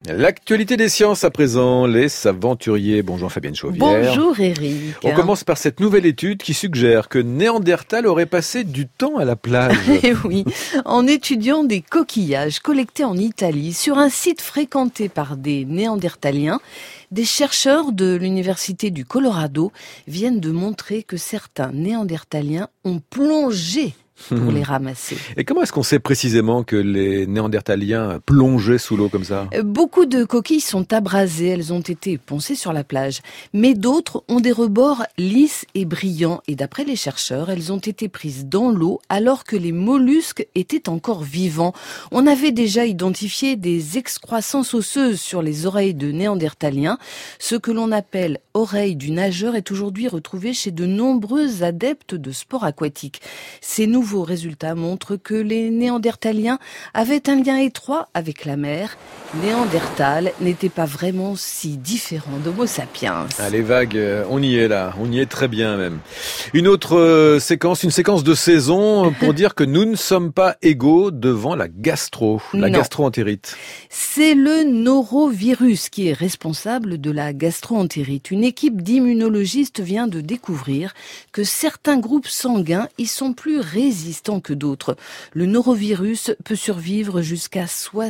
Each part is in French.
L'actualité des sciences à présent, les aventuriers. Bonjour Fabienne Chauvière. Bonjour Eric. On commence par cette nouvelle étude qui suggère que Néandertal aurait passé du temps à la plage. Eh oui, en étudiant des coquillages collectés en Italie sur un site fréquenté par des Néandertaliens, des chercheurs de l'Université du Colorado viennent de montrer que certains Néandertaliens ont plongé pour les ramasser. Et comment est-ce qu'on sait précisément que les Néandertaliens plongeaient sous l'eau comme ça ? Beaucoup de coquilles sont abrasées, elles ont été poncées sur la plage. Mais d'autres ont des rebords lisses et brillants. Et d'après les chercheurs, elles ont été prises dans l'eau alors que les mollusques étaient encore vivants. On avait déjà identifié des excroissances osseuses sur les oreilles de Néandertaliens. Ce que l'on appelle oreille du nageur est aujourd'hui retrouvé chez de nombreux adeptes de sports aquatiques. Ces nouveaux résultats montrent que les Néandertaliens avaient un lien étroit avec la mer. Néandertal n'était pas vraiment si différent d'Homo sapiens. Ah, les vagues, on y est là, on y est très bien même. Une autre séquence, une séquence de saison pour dire que nous ne sommes pas égaux devant la gastro-entérite. C'est le norovirus qui est responsable de la gastro-entérite. Une équipe d'immunologistes vient de découvrir que certains groupes sanguins y sont plus résistants que d'autres. Le norovirus peut survivre jusqu'à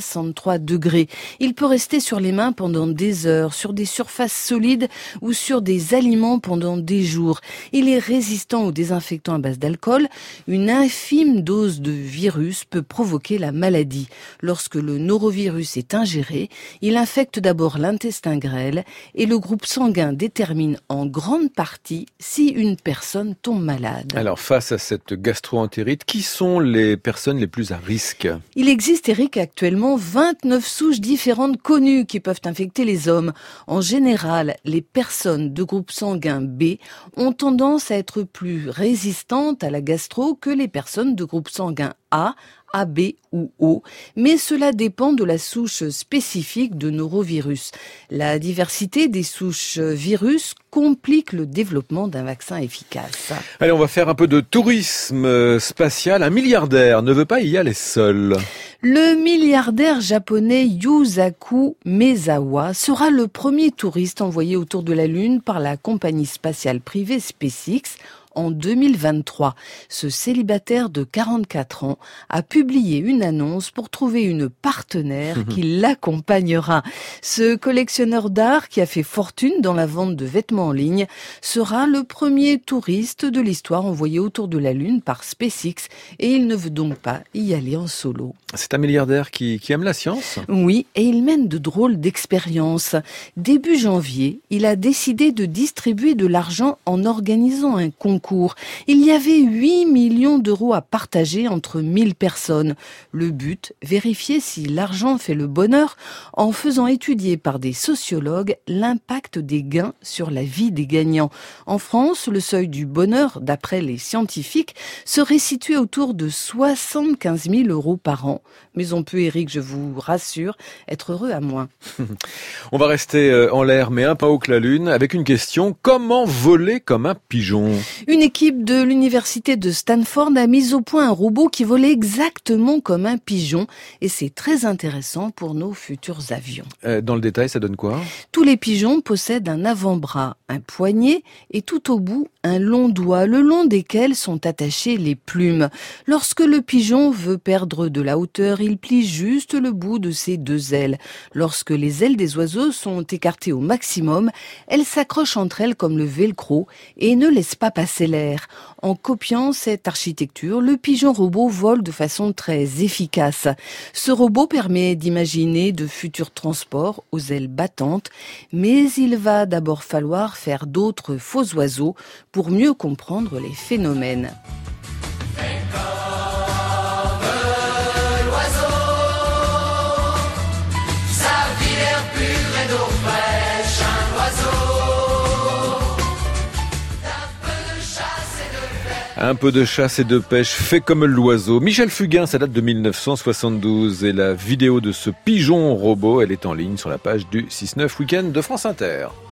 63 degrés. Il peut rester sur les mains pendant des heures, sur des surfaces solides ou sur des aliments pendant des jours. Il est résistant aux désinfectants à base d'alcool. Une infime dose de virus peut provoquer la maladie. Lorsque le norovirus est ingéré, il infecte d'abord l'intestin grêle et le groupe sanguin détermine en grande partie si une personne tombe malade. Alors face à cette gastro-entérite, qui sont les personnes les plus à risque ? Il existe, Eric, actuellement 29 souches différentes connues qui peuvent infecter les hommes. En général, les personnes de groupe sanguin B ont tendance à être plus résistantes à la gastro que les personnes de groupe sanguin A, AB ou O, mais cela dépend de la souche spécifique de norovirus. La diversité des souches virus complique le développement d'un vaccin efficace. Allez, on va faire un peu de tourisme spatial. Un milliardaire ne veut pas y aller seul. Le milliardaire japonais Yusaku Maezawa sera le premier touriste envoyé autour de la Lune par la compagnie spatiale privée SpaceX en 2023. Ce célibataire de 44 ans a publié une annonce pour trouver une partenaire qui l'accompagnera. Ce collectionneur d'art qui a fait fortune dans la vente de vêtements en ligne sera le premier touriste de l'histoire envoyé autour de la Lune par SpaceX et il ne veut donc pas y aller en solo. C'est un milliardaire qui aime la science ? Oui, et il mène de drôles d'expériences. Début janvier, il a décidé de distribuer de l'argent en organisant un concours. Il y avait 8 millions d'euros à partager entre 1000 personnes. Le but, vérifier si l'argent fait le bonheur en faisant étudier par des sociologues l'impact des gains sur la vie des gagnants. En France, le seuil du bonheur, d'après les scientifiques, serait situé autour de 75 000 euros par an. Mais on peut, Eric, je vous rassure, être heureux à moins. On va rester en l'air, mais un pas haut que la Lune, avec une question. Comment voler comme un pigeon ? Une équipe de l'université de Stanford a mis au point un robot qui volait exactement comme un pigeon. Et c'est très intéressant pour nos futurs avions. Dans le détail, ça donne quoi ? Tous les pigeons possèdent un avant-bras, un poignet et tout au bout un long doigt, le long desquels sont attachées les plumes. Lorsque le pigeon veut perdre de la hauteur, il plie juste le bout de ses deux ailes. Lorsque les ailes des oiseaux sont écartées au maximum, elles s'accrochent entre elles comme le velcro et ne laissent pas passer l'air. En copiant cette architecture, le pigeon robot vole de façon très efficace. Ce robot permet d'imaginer de futurs transports aux ailes battantes, mais il va d'abord falloir faire d'autres faux oiseaux pour mieux comprendre les phénomènes. Un peu de chasse et de pêche, fait comme l'oiseau. Michel Fugain, ça date de 1972. Et la vidéo de ce pigeon robot, elle est en ligne sur la page du 6-9 Week-end de France Inter.